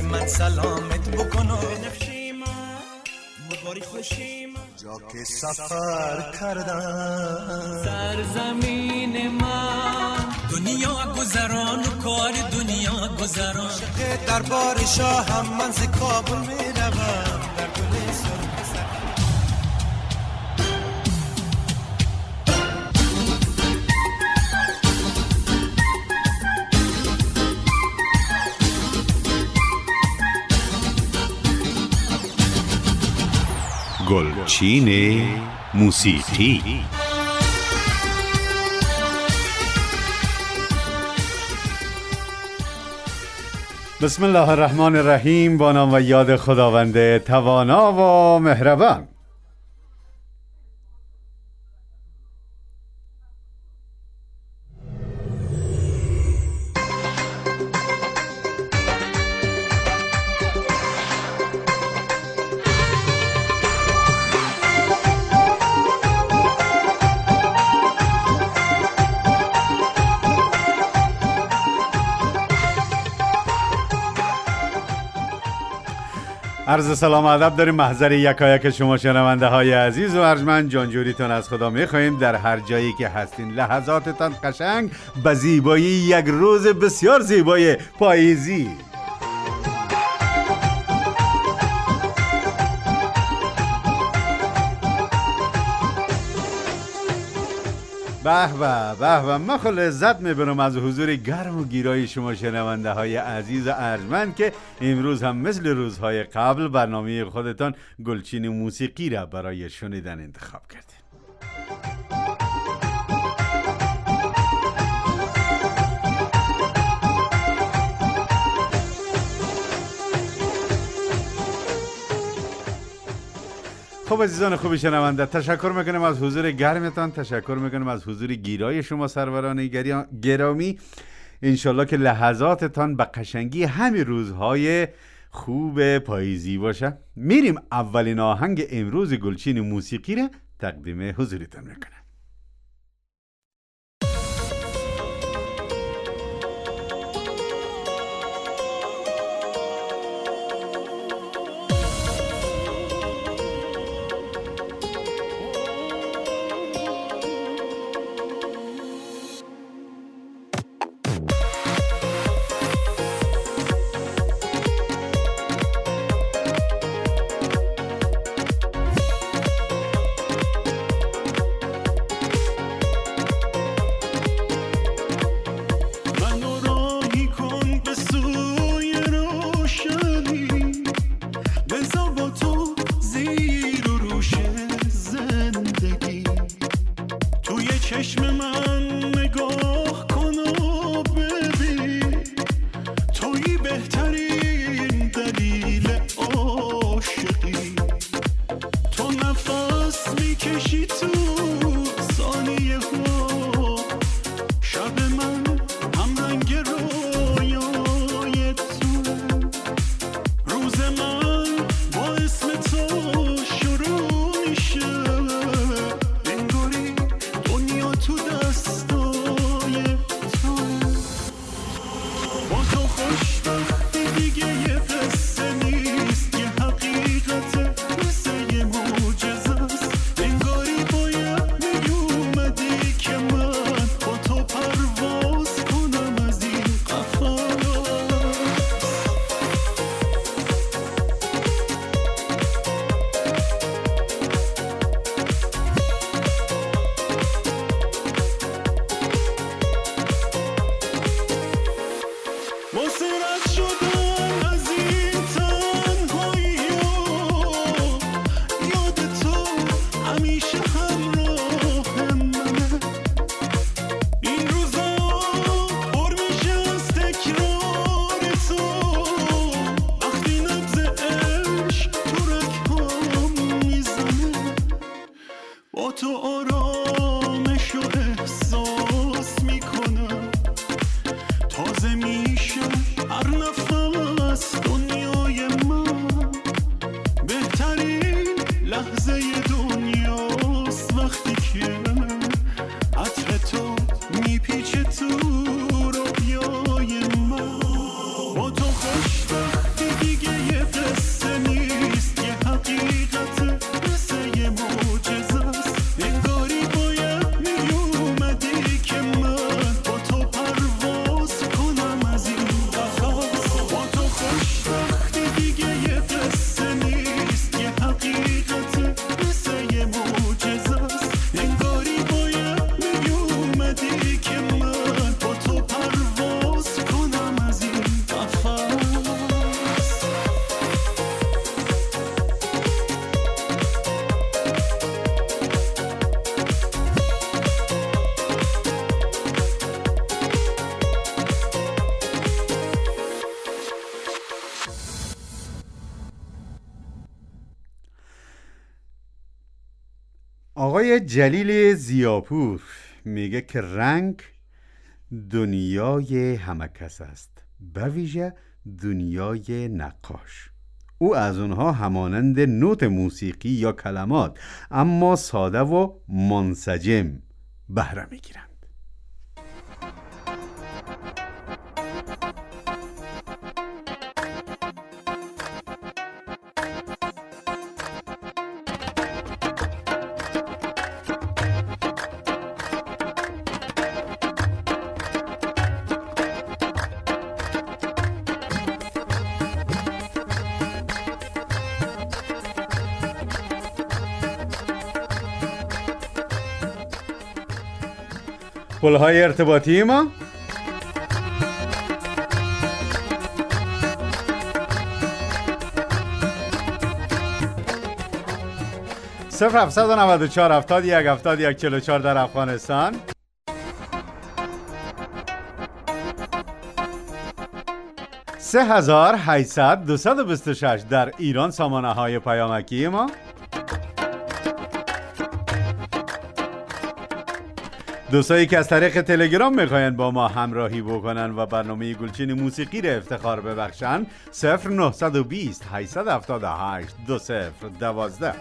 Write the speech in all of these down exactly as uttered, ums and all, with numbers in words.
من سلامت بکنم بنفشی من مباری خوشی من جا که سفر کردم سرزمین من دنیا گذران و کار دنیا گذران شقه دربار شاهم من ز کابل میروم در گل سرخ گلچین موسیقی. بسم الله الرحمن الرحیم. با نام و یاد خداوند توانا و مهربان. عرض سلام و ادب داریم محضر یکایک شما شنونده های عزیز و ارجمند. جانجوریتون از خدا میخواییم در هر جایی که هستین. لحظاتتان قشنگ به زیبایی یک روز بسیار زیبای پاییزی. به به به به. من خیلی لذت میبرم از حضور گرم و گیرای شما شنونده های عزیز و ارجمند که امروز هم مثل روزهای قبل برنامه خودتان گلچین موسیقی را برای شنیدن انتخاب کردید. خب عزیزان خوب شنونده، تشکر میکنم از حضور گرمتان، تشکر میکنم از حضور گیرای شما سروران گرامی. انشالله که لحظاتتان به قشنگی همین روزهای خوب پاییزی باشه. میریم اولین آهنگ امروز گلچین موسیقی را تقدیم حضورتان میکنم. تازه میشه هر نفس آقای جلیل ضیاپور میگه که رنگ دنیای همه کس است، به ویژه دنیای نقاش. او از اونها همانند نوت موسیقی یا کلمات اما ساده و منسجم بهره میگیرند. پل‌های ارتباطی ما صفر هفتصد و نود و چهار هفتاد و یک هفتاد و یک چهل و چهار در افغانستان، سه هزار و هشتصد دویست و بیست و شش در ایران سامانه های پیامکی ما. دوستایی که از طریق تلگرام میخواین با ما همراهی بکنن و برنامه گلچین موسیقی را افتخار ببخشن، صفر نهصد و بیست هشتصد و هفتاد و هشت دو صفر دوازده.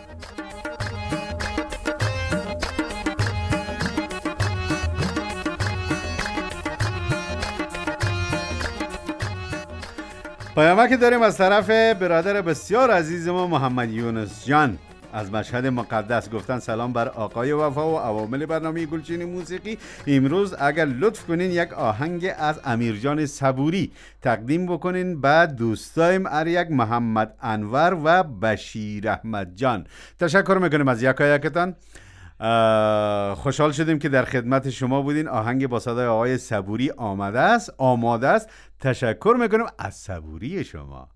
پیامک داریم از طرف برادر بسیار عزیز ما محمد یونس جان از مشهد مقدس. گفتن سلام بر آقای وفا و عوامل برنامه گلچین موسیقی. امروز اگر لطف کنین یک آهنگ از امیرجان صبوری تقدیم بکنین به دوستایم اریک محمد انور و بشیر احمد جان. تشکر میکنیم از یکایکتان. خوشحال شدیم که در خدمت شما بودین. آهنگ با صدای آقای صبوری آماده است آماده است تشکر میکنیم از صبوری شما.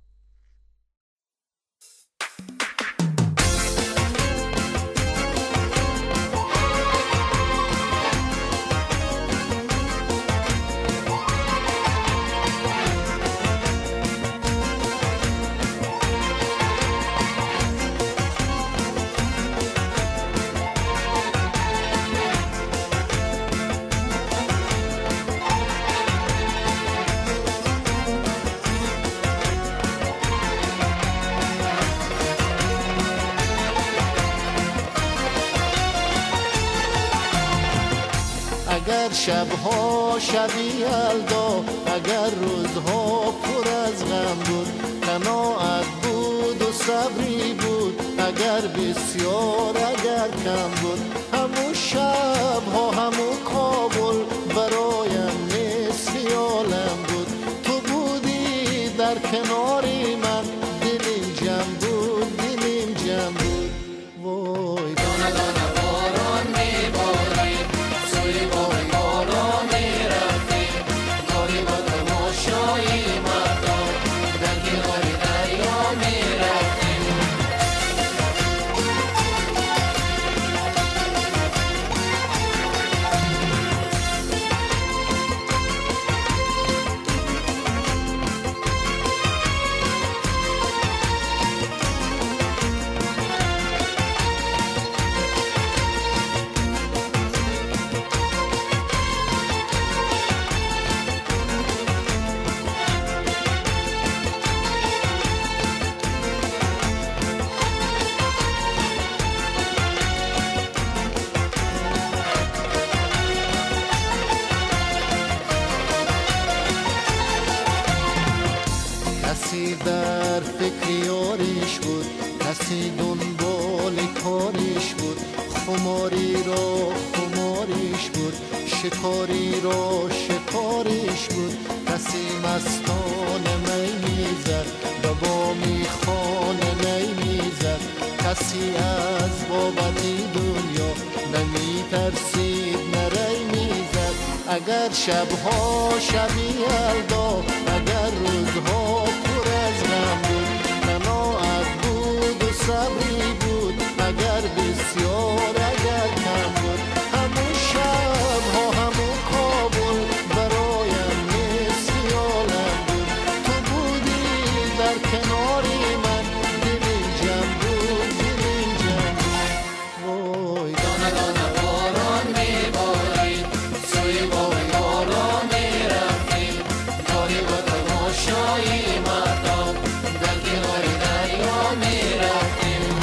اگر شبها شبی یلدا، اگر روزها پر از غم بود، قناعت بود و صبری بود، اگر بسیار اگر کم بود، همون شبها همون کابل برایم نصف عالم بود. تو بودی در کناری من، دلیم جمع بود دلیم جمع بود. وای دانه دانه باران میباری، سوی بای بالا میرفتی، کاری با تماشای مردم در کنار دریا میرفتی. کسی در فکر یاریش بود، کسی دنبال کاریش بود، خماری را خماریش بود، شکاری را شکاریش بود. کسی مستانه می میزد، به بامی خانه نی میزد، کسی از بابتی دنیا نمی ترسید نری میزد. اگر شبها شبی یلدا، اگر روزها پر از غم بود، قناعت بود و صبری بود، اگر بسیار اگر کم بود، همون شبها همون کابل برایم نصف عالم بود. تو بودی در کناری من، دلیم جمع بود دلیم جمع بود. وای تماشای مردم در کنار دریا میرفتیم.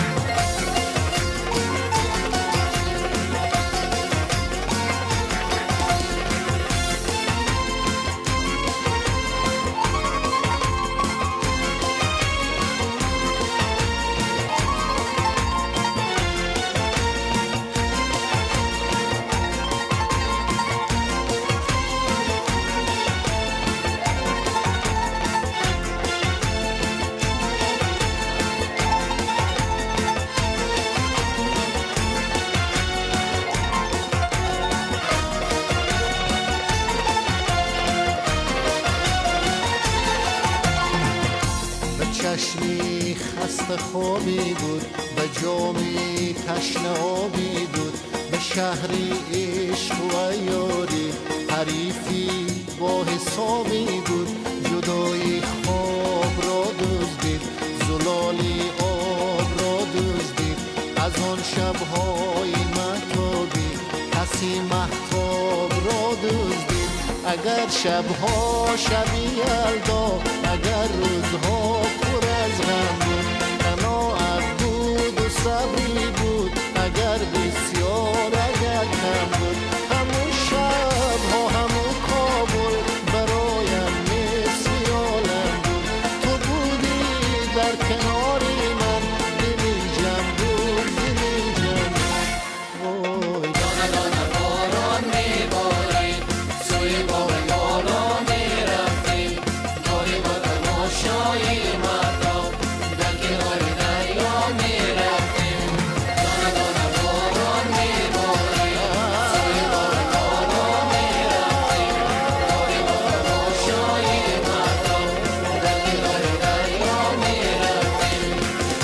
چشمی خسته خوابی بود، به جامی تشنه آبی بود، به شهری عشق و یاری حریفی با حسابی بود. جدای خواب را دزدید، زلالی آب را دزدید، از آن شبهای مهتابی کسی مهتاب را دزدید. اگر شبها شبی یلدا، اگر روزها پر از غم بود، قناعت بود و صبری بود، اگر بسیار اگر کم بود. همون شبها همون کابل برایم مثل عالم بود. تو بودی در کناری من، دلی جمع بود دلی جمع. وای دانه دانه باران میبارید، سوی باغ لالا میرفتیم. گاهی با تماشای مردم در کنار دریا میرفتیم. دانه دانه باران میبارید، سوی باغ لالا میرفتیم. گاهی با تماشای مردم در کنار دریا میرفتیم.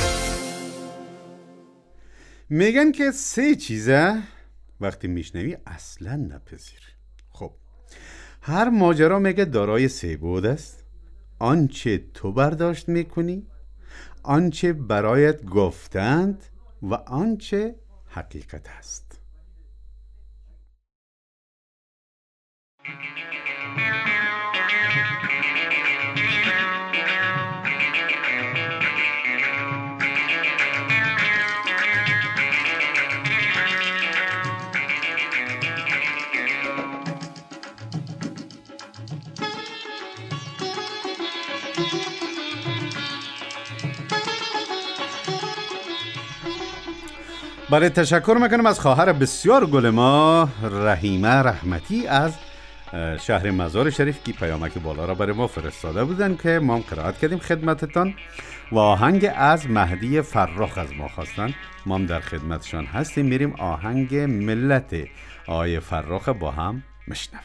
میگن که سه چیزه وقتی میشنوی اصلا نپذیر. خب هر ماجرا میگه دارای سه بود است: آنچه تو برداشت میکنی، آنچه برایت گفتند و آنچه حقیقت است. بله، تشکر میکنم از خواهر بسیار گل ما رحیمه رحمتی از شهر مزار شریف که پیامک بالا را برای ما فرستاده بودن که ما هم قرائت کردیم خدمتتان و آهنگ از مهدی فرخ از ما خواستن. ما هم در خدمتشان هستیم. میریم آهنگ ملت آقای فرخ با هم مشنویم.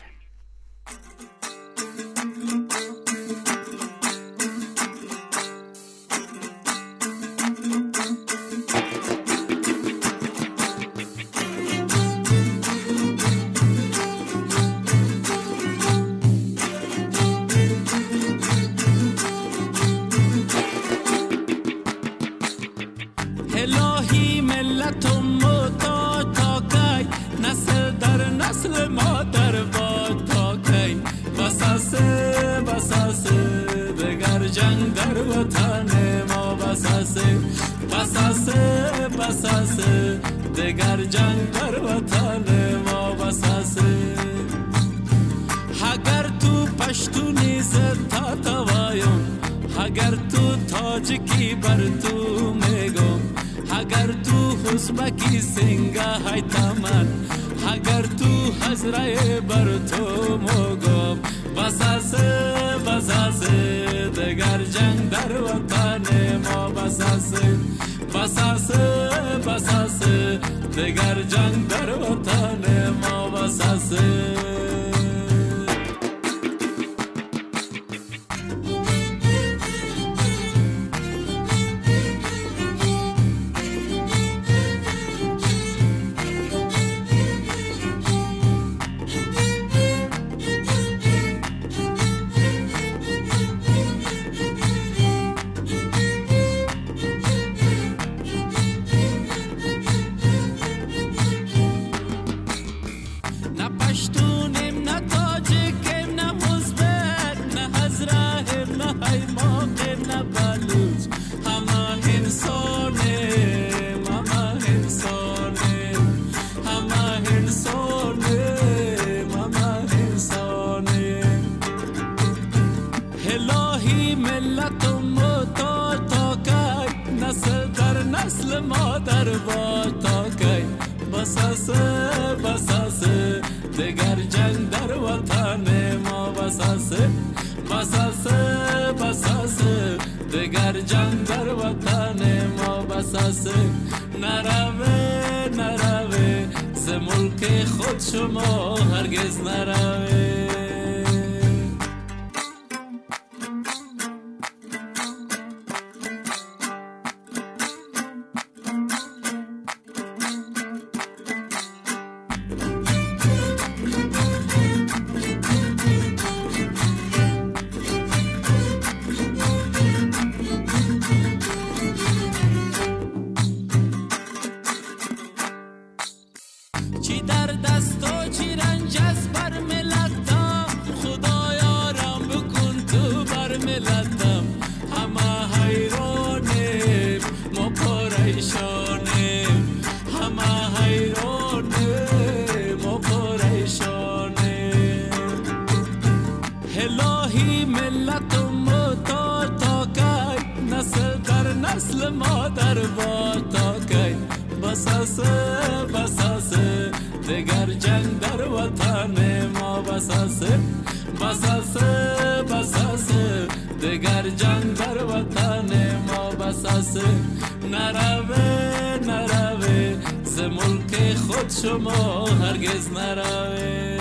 الهی ملتم تا تا کی، نسل در نسل مادر باد تا کی. بساسه بساسه دگر جنگ در وطن ما، بساسه بساسه بساسه دگر جنگ در وطن ما، بساسه. اگر تو پشتونی زد تا توایم، اگر تو تاجکی بر تو میگم، اگر تو حسبکی سنگا های تمن، اگر تو حضره بر تو مگم. بساسه بساسه دگر جنگ در وطن ما، بساسه بساسه بساسه دگر جنگ در وطن ما، بساسه. الهی ملتم تا تا کی نسل در نسل ما در با تا کی بساسه بساسه دگر جنگ در وطن ما بساسه بساسه بساسه دگر جنگ در وطن ما بساسه نروه نروه ز ملک خود شما هرگز نروه شما هرگز نروه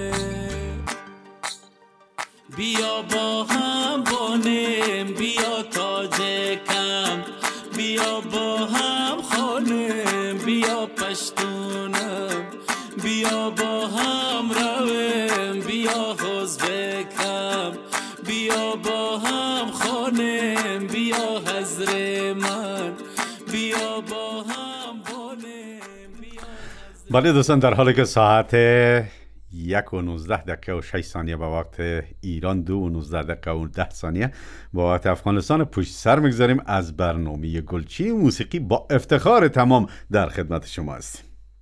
بیا با هم بانیم بیا تاج کم بیا با هم خانیم بیا پشتونم بیا با هم رویم بیا حزب کم بیا با هم خانیم بیا حضر من بیا با هم بانیم. بله دوستان، در حالی که ساعت یک و نوزده دقیقه و شش ثانیه با وقت ایران دو و نوزده دقیقه و ده ثانیه با وقت افغانستان پشت سر میگذاریم، از برنامه گلچین موسیقی با افتخار تمام در خدمت شما هستیم.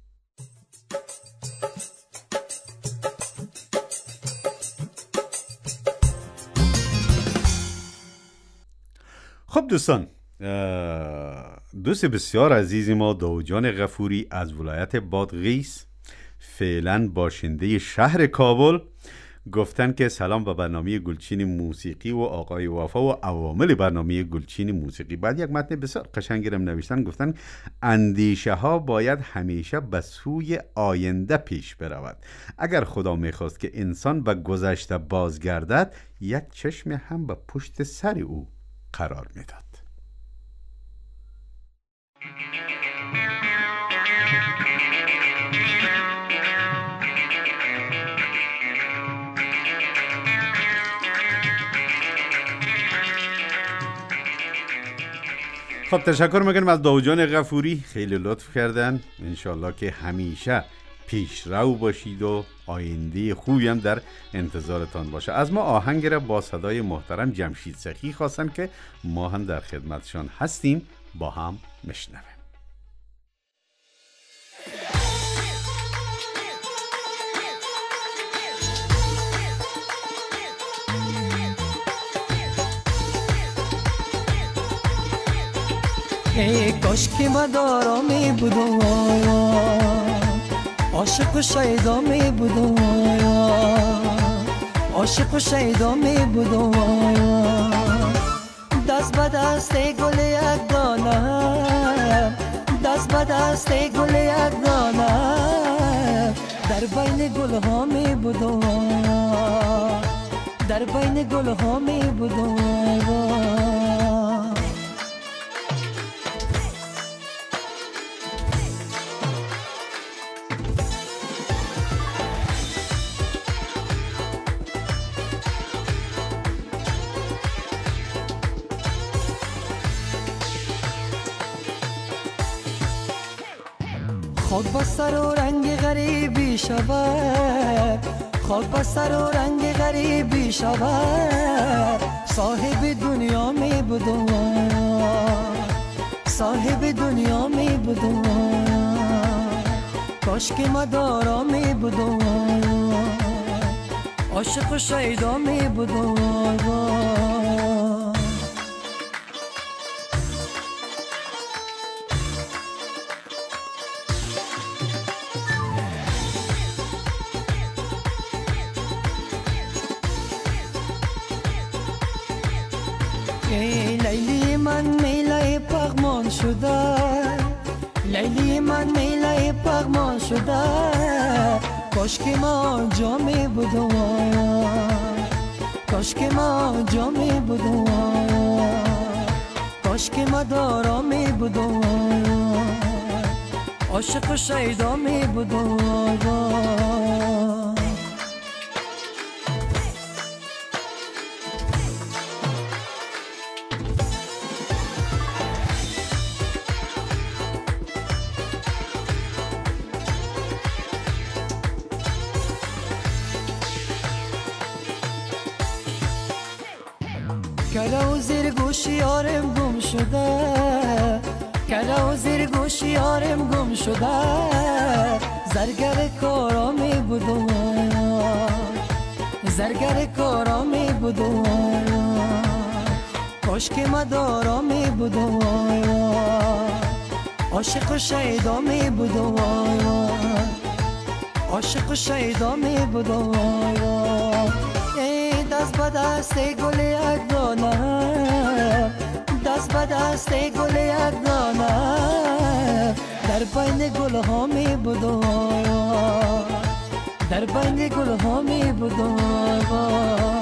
خب دوستان، دوست بسیار عزیزی ما داود جان غفوری از ولایت بادغیس، فعلا باشنده شهر کابل، گفتن که سلام به برنامه گلچین موسیقی و آقای وفا و عوامل برنامه گلچین موسیقی. بعد یک متن بسیار قشنگی رو نوشتن، گفتن اندیشه ها باید همیشه به سوی آینده پیش برود. اگر خدا میخواست که انسان به گذشته بازگردد، یک چشم هم به پشت سر او قرار میداد. خب تشکر میکنم از داود جان غفوری، خیلی لطف کردن. انشالله که همیشه پیشرو باشید و آینده خوبی هم در انتظارتان باشه. از ما آهنگ را با صدای محترم جمشید سخی خواستن که ما هم در خدمتشان هستیم، با هم میشنویم. ای کاش که مدارا می بودم آیا، عاشق و شیدا می بودم آیا، عاشق و شیدا می بودم آیا، دست به دست گل یک دانه، دست به دست گل یک دانه، در بین گل ها می بودم آیا، در بین گل ها می بودم آیا. خاک بستر و رنگ غریبی شود، خاک بستر و رنگ غریبی شود، صاحب دنیا می بودم، صاحب دنیا می بودم، کاش که مدارا می بودم، عاشق و شیدا می بودم. ای لیلی من میله پغمان شده، لیلی من میله پغمان شده، کاش که ما جامی بودم، کاش که ما جامی بودم، کاش که ما دارامی بودم، عاشق و شیدامی بودم. کلا و زیر گوشی یارم گم شده، کلا و زیر گوشی یارم گم شده، زرگر کارامی بودم، زرگر کارامی بودم، کاش که ما دارامی بودم، عاشق و شیدامی بودم، عاشق و شیدامی بودم. دست به دست گل یک دانه، دست به دست گل یک دانه، در بین گل ها می بودم، در بین گل ها می بودم.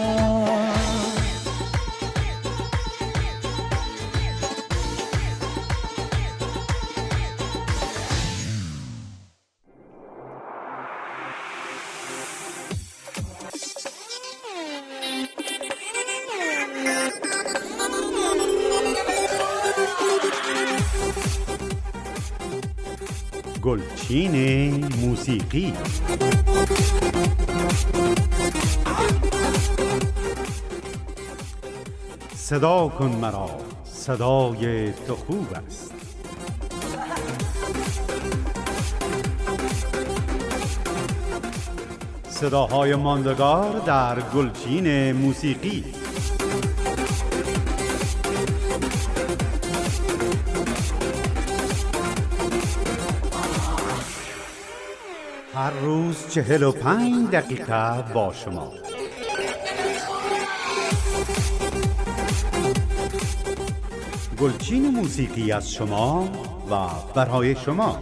گلچین موسیقی. صدا کن مرا، صدای تو خوب است. صداهای ماندگار در گلچین موسیقی. هر روز چهل و پنج دقیقه با شما. گلچین موسیقی از شما و برای شما.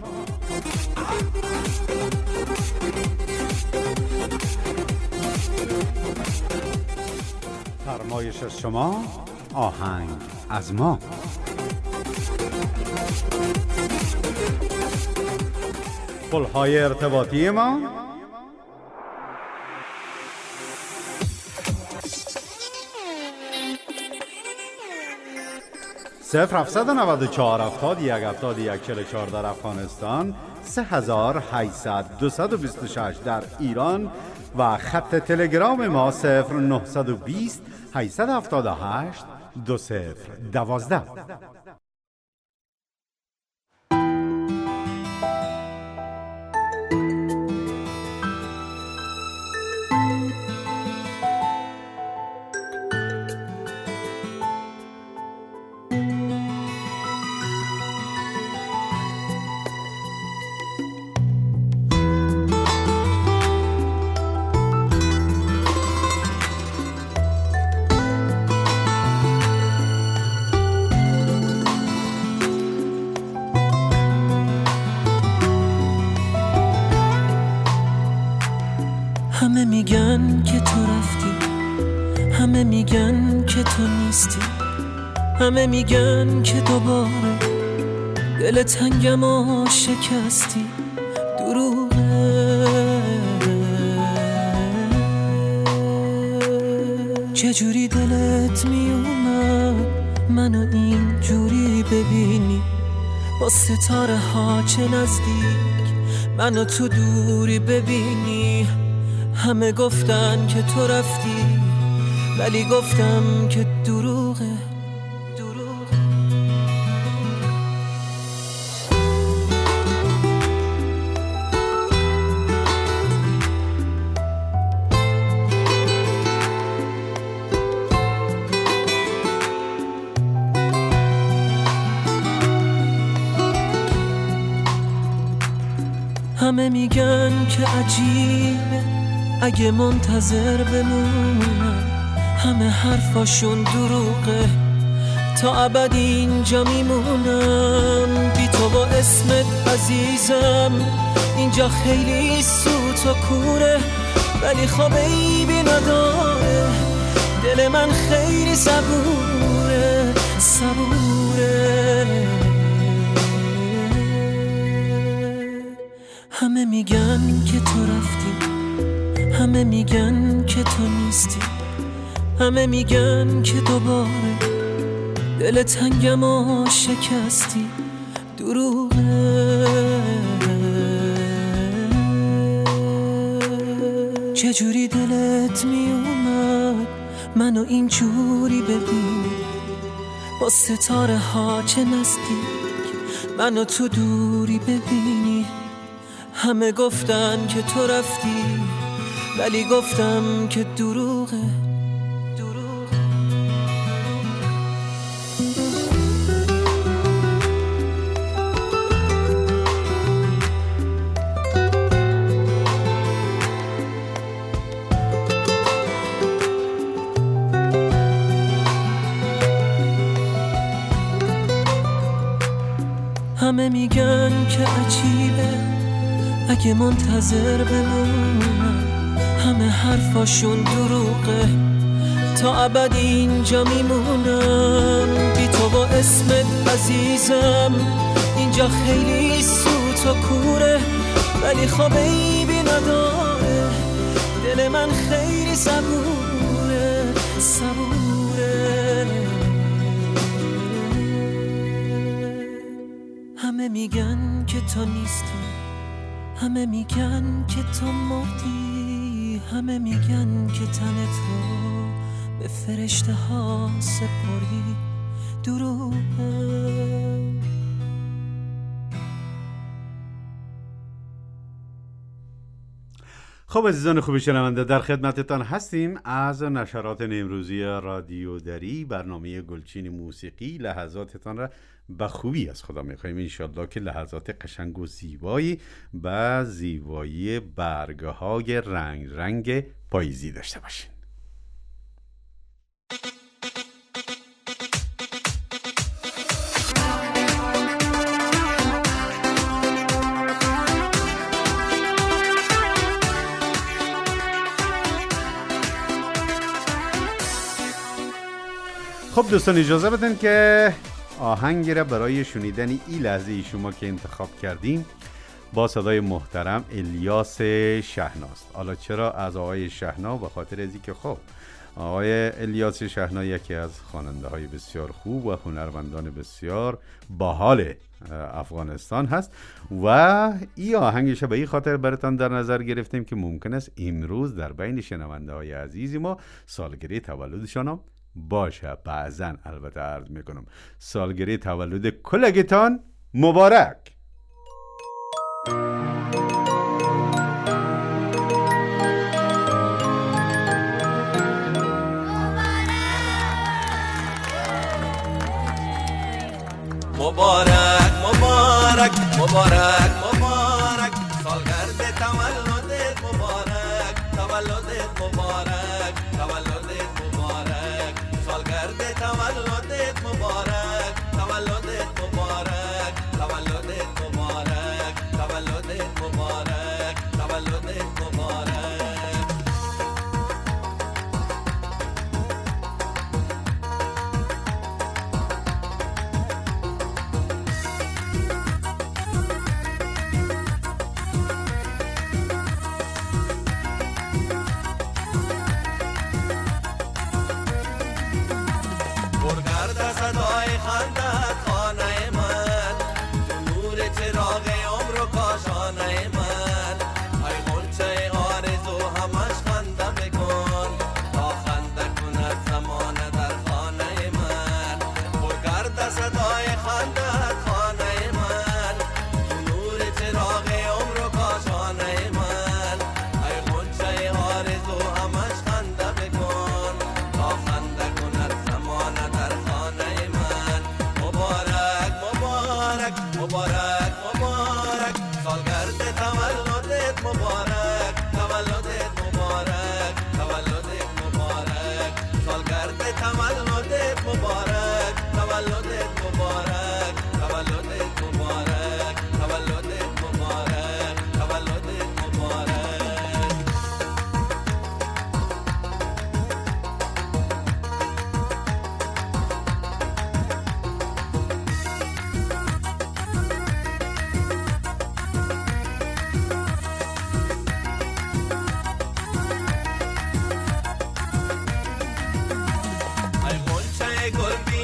فرمایش از شما، آهنگ از ما. پل‌های ارتباطی ما صفر هفتصد و نود و چهار هفتاد و یک هفتاد و یک چهل و چهار در افغانستان، سه هزار و هشتصد دویست و بیست و شش در ایران و خط تلگرام ما صفر نهصد و بیست هشتصد و هفتاد و هشت دو صفر دوازده. همه میگن که تو رفتی، همه میگن که تو نیستی، همه میگن که دوباره دل تنگم و شکستی. دروغه، چجوری دلت میومد منو این جوری ببینی، با ستاره ها چه نزدیک منو تو دوری ببینی. همه گفتن که تو رفتی، ولی گفتم که دروغه، دروغه. همه میگن که عجیبه اگه منتظر بمونم، همه حرفاشون دروغه، تا ابد اینجا میمونم بی تو با اسمت عزیزم. اینجا خیلی سوت و کوره ولی خواب عیبی نداره. دل من خیلی صبوره صبوره. همه میگن که تو رفتی، همه میگن که تو نیستی، همه میگن که دوباره دل تنگم و شکستی. دروغه. چجوری دلت میومد منو اینجوری ببینی، با ستاره ها چه نزدیک منو تو دوری ببینی. همه گفتن که تو رفتی ولی گفتم که دروغه. همه میگن که عجیبه اگه منتظر بمونم، همه حرفاشون دروغه. تا ابد اینجا میمونم بی تو با اسمت عزیزم. اینجا خیلی سوت و کوره ولی خواب عیبی نداره. دل من خیلی صبوره صبوره. همه میگن که تو نیستی، همه میگن که تو مردی، همه میگن که تن تو به فرشته ها سپردی. دروغه. خب عزیزان خوب شنونده، در خدمتتان هستیم از نشرات امروزی رادیو دری. برنامه گلچین موسیقی لحظاتتان را به خوبی از خدا می‌خوایم. انشالله که لحظات قشنگ و زیبایی و زیبایی برگ‌های رنگ رنگ پاییزی داشته باشین. خب دوستان اجازه بدن که آهنگی را برای شنیدن این لحظه شما که انتخاب کردیم با صدای محترم الیاس شهناست. حالا چرا از آقای شهنا؟ به خاطر ازی که خب آقای الیاس شهنا یکی از خواننده های بسیار خوب و هنرمندان بسیار باحال افغانستان هست و این آهنگش به این خاطر براتون در نظر گرفتیم که ممکن است امروز در بین شنونده های عزیزی ما سالگرد تولدشان هم باشه. بعضن البته عرض میکنم سالگرد تولد کلگتان مبارک. مبارک مبارک مبارک مبارک سالگرد تولدت مبارک تولدت مبارک تولدت مبارک سالگرد تولدت مبارک تولدت مبارک تولدت مبارک تولدت مبارک تولدت مبارک.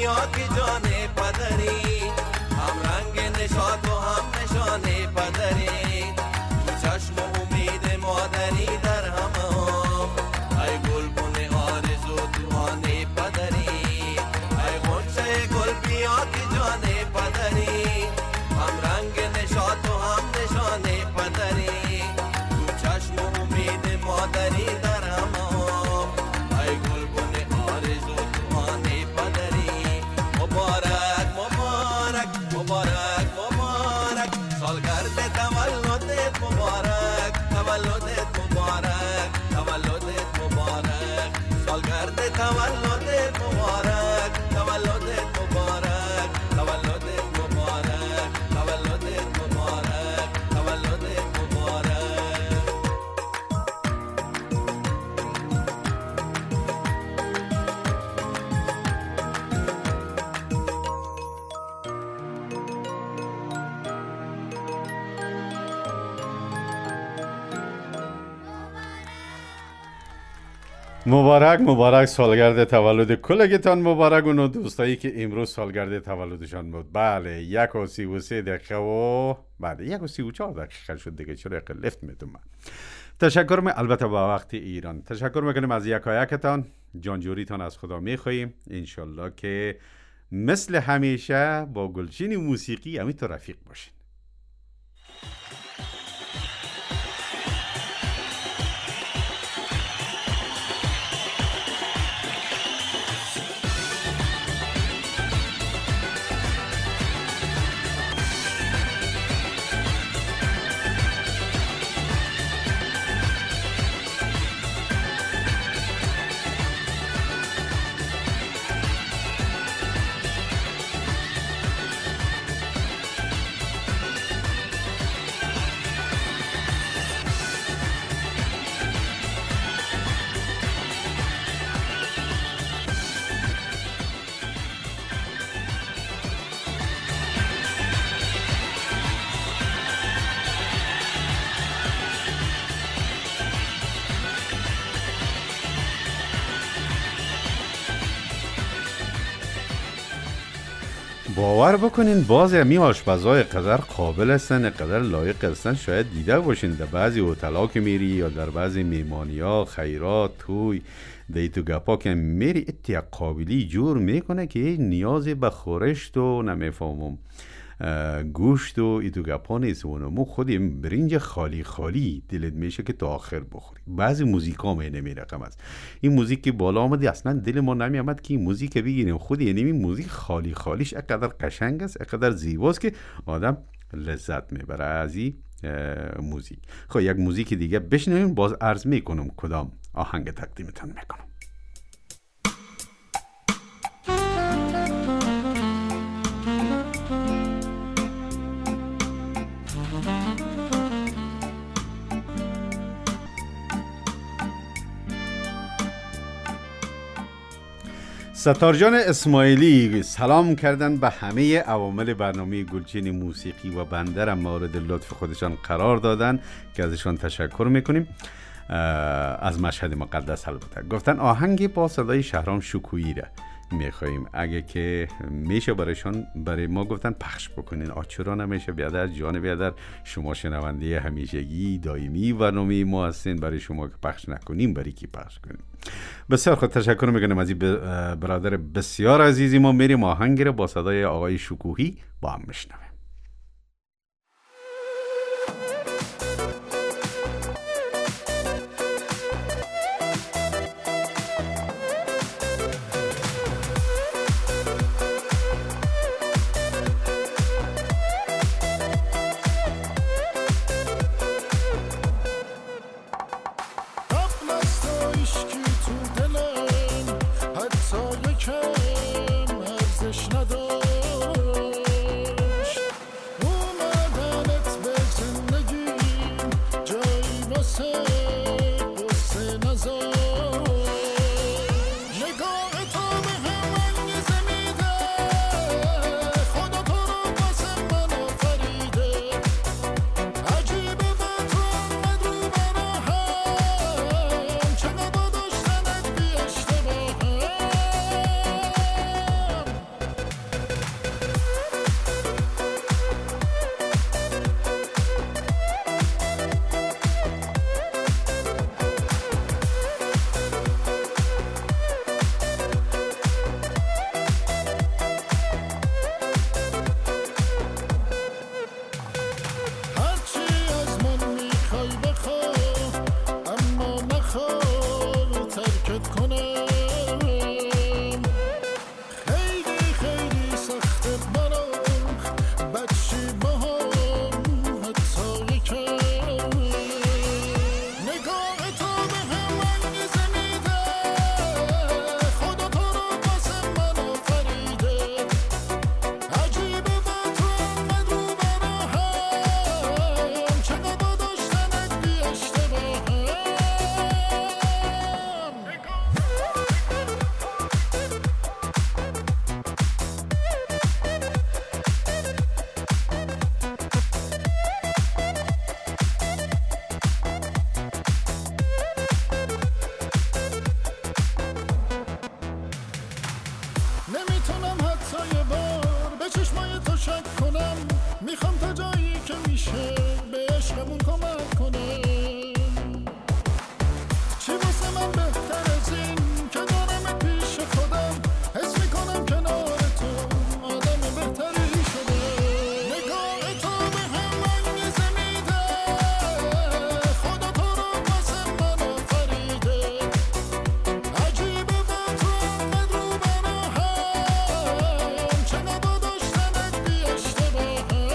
بیا که جان پدری هم رنگ نشاط و هم نشان پدری تو چشم امید مادری در همه هم ای گلبن آرزو تو آن پدری ای غنچه گل بیا که جان پدری هم رنگ نشاط و هم نشان پدری تو چشم امید مادری در همه هم ای گلبن آرزو تو آن پدری مبارک مبارک مبارک مبارک سالگرد تولدت مبارک تولدت مبارک تولدت مبارک سالگرد تولدت مبارک تولدت مبارک تولدت مبارک تولدت مبارک تولدت مبارک مبارک مبارک سالگرد تولد کلگتان مبارک اونو دوستایی که امروز سالگرد تولدشان بود. بله یک و سی و سه دقیقه و بله یک و سی و چهار دقیقه شد دیگه، چرا یک لفت میدم من. تشکر می البته با وقت ایران تشکر میکنیم از یکایکتان، جانجوریتان از خدا میخواییم. انشالله که مثل همیشه با گلچین موسیقی همینطور رفیق باشین. باور بکنین باز همی آشپزهای قدر قابل هستن، قدر لایق هستن، شاید دیده باشین در بعضی هتل‌ها که میری یا در بعضی میمانی‌ها، خیرات، توی دی تو گپا که میری اتیا قابلی جور میکنه که نیاز به خورشت و نمیفهمم گوشت و ایتو گپا نیست. مو خودی برنج خالی خالی دلت میشه که تا آخر بخوری. بعضی موزیک ها می نمی رقم است. این موزیک که بالا آمدی اصلا دل ما نمی آمد که این موزیک بگیریم. خودی یعنی این موزیک خالی خالیش اقدر قشنگ است، اقدر زیباست که آدم لذت میبره از این موزیک. خب یک موزیک دیگه بشنویم، باز عرض میکنم کدام آهنگ تقدیمتان میکنم. ستار جان اسماعیلی سلام کردن به همه عوامل برنامه گلچین موسیقی و بنده مورد لطف خودشان قرار دادن که ازشان تشکر میکنیم. از مشهد مقدس البته گفتن آهنگی با صدای شهرام شکویی را میخواییم، اگه که میشه برایشان برای ما گفتن پخش بکنین. آچرا نمیشه بیادر جان بیادر، شما شنونده همیشگی دائمی برنامه ما هستین، برای شما که پخش نکنیم برای کی پخش کنیم. بسیار خود تشکر میکنم از این برادر بسیار عزیزی. ما میریم آهنگی را با صدای آقای شکوهی با هم میشنویم. همیشه به عشقمون کمک کنه. چی واسه من بهتر از این که دارم پیش خودم، حس میکنم کنار تو آدم بهتری شده. نگاه تو به هم انگیزه میده، خدا تو رو واسه من آفریده. عجیبه با تو انقدر رو براهم، چقدر داشتنت بی اشتباهم.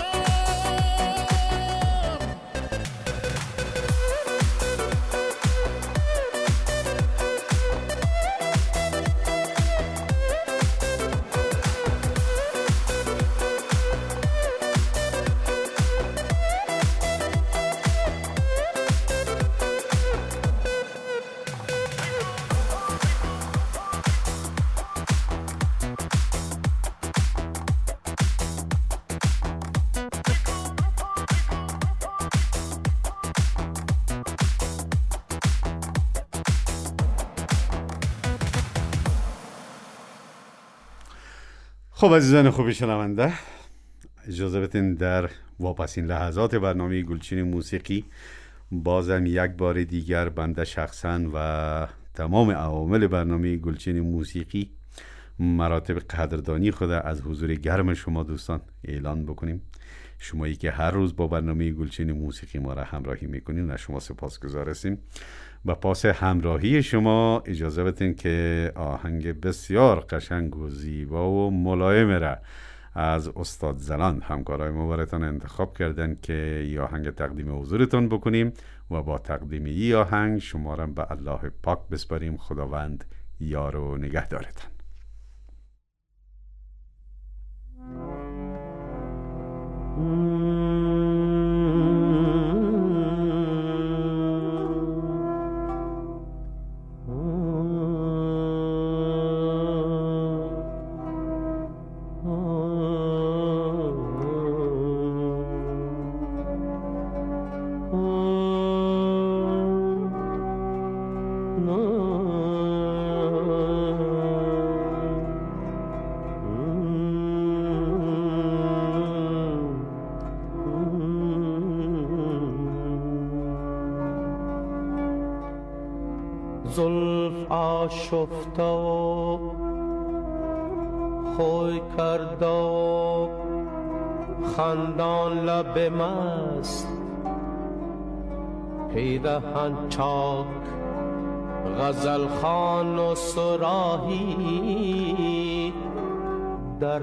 خب عزیزان خوب شنونده، اجازه بدین در واپسین لحظات برنامه گلچین موسیقی بازم یک بار دیگر بنده شخصا و تمام عوامل برنامه گلچین موسیقی مراتب قدردانی خود از حضور گرم شما دوستان اعلان بکنیم. شمایی که هر روز با برنامه گلچین موسیقی ما را همراهی میکنین، از شما سپاسگزار هستیم. و پاس همراهی شما اجازه بدین که آهنگ بسیار قشنگ و زیبا و ملایم را از استاد زلان همکارای ما براتون انتخاب کردن که ای آهنگ تقدیم حضورتون بکنیم و با تقدیم ای آهنگ شما را به الله پاک بسپاریم. خداوند یار و نگهدارتان. زلف آشفته و خوی کرده و خندان لب مست، پیرهن چاک غزل خوان و صراحی در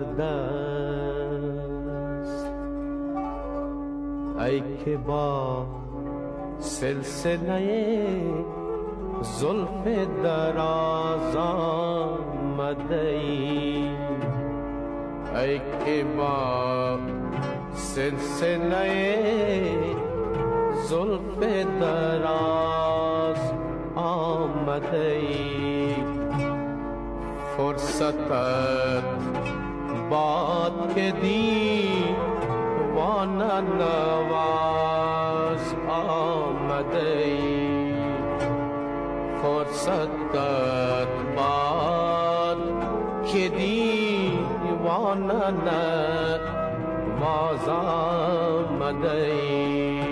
دست. ای که با سلسله زلف دراز آمده ای، ای که با سلسله زلف دراز آمده ای. فرصتت باد که دیوانه نواز آمده ای. فرصتت باد که دیوانه نواز آمده ای.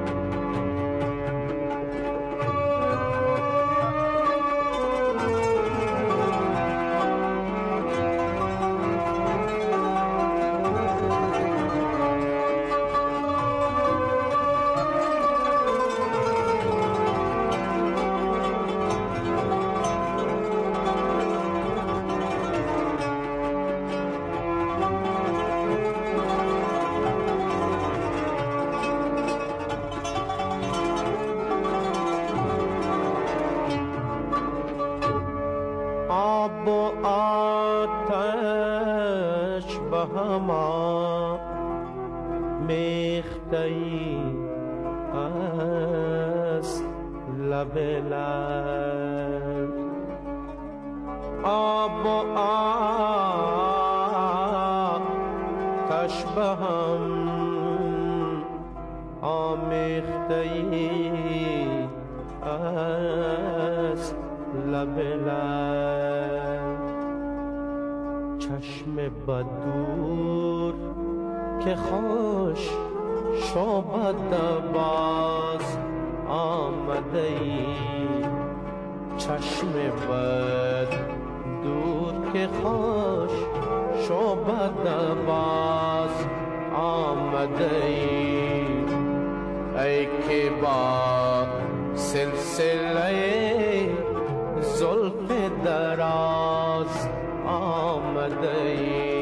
آب و آتش به هما میخته‌ای از لب لب. آب و آتش به هم آمیخته‌ای از لب لب. چشم بدور که خوش شعبد باز آمده ای چشم بد دور که خوش شعبد باز آمده ای ای که با سلسله زلف دراز آمده ای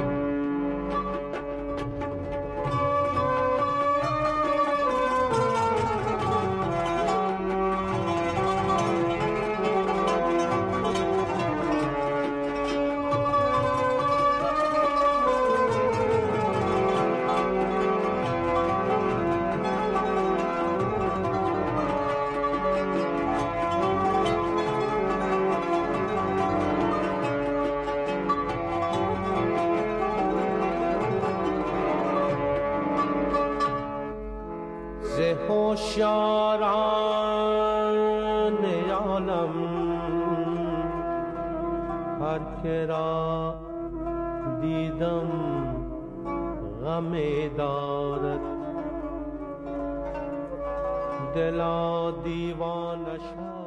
هوشیاران عالم هر که را دیدم غم دارد دلا دیوانه شد